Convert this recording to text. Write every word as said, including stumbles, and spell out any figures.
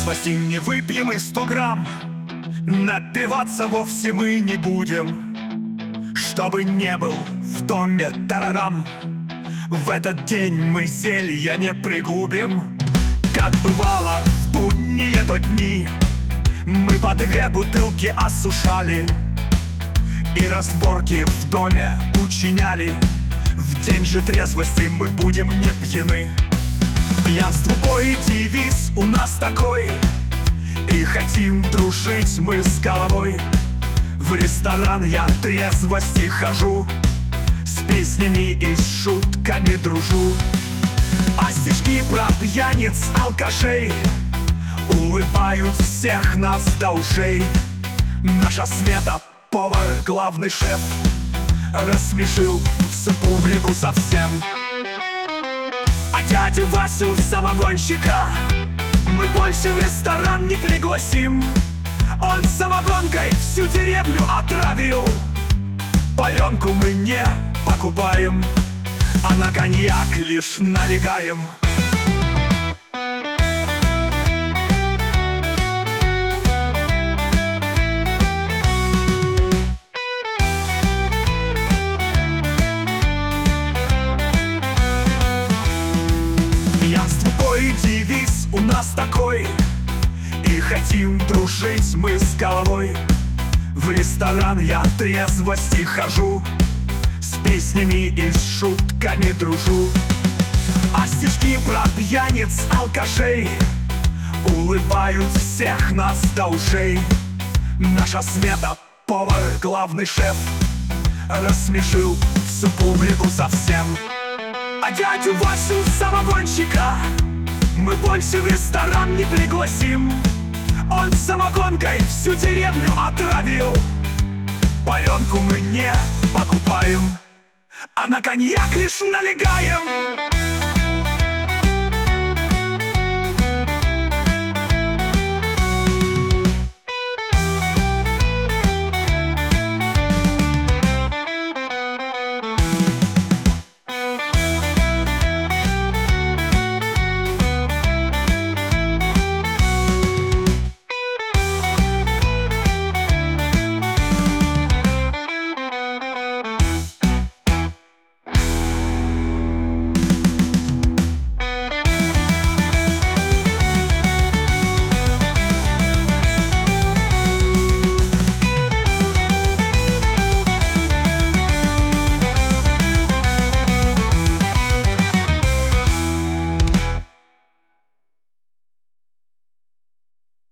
трезвости не выпьем и сто грамм. Напиваться вовсе мы не будем, чтобы не был в доме тарарам. В этот день мы зелья не пригубим. Как бывало в будние то дни, мы по две бутылки осушали и разборки в доме учиняли. В день же трезвости мы будем не пьяны. Пьянство бой, девиз у нас такой, и хотим дружить мы с головой. В ресторан я трезвости хожу, с песнями и с шутками дружу. А стишки про пьяниц, алкашей улыбают всех нас до ушей. Наша Света, повар, главный шеф, рассмешил всю публику совсем. А дядю Васю, самогонщика, мы больше в ресторан не пригласим. Он самогонкой всю деревню отравил. Паленку мы не покупаем, а на коньяк лишь налегаем. Пьянство бой, девиз у нас такой, и хотим дружить мы с головой. В ресторан я трезвости хожу, с песнями и с шутками дружу. А стишки про пьяниц, алкашей улыбают всех нас до ушей. Наша Света, повар, главный шеф, рассмешил всю публику совсем. А дядю Васю, самогонщика, мы больше в ресторан не пригласим. Он самогонкой всю деревню отравил. Паленку мы не покупаем, а на коньяк лишь налегаем.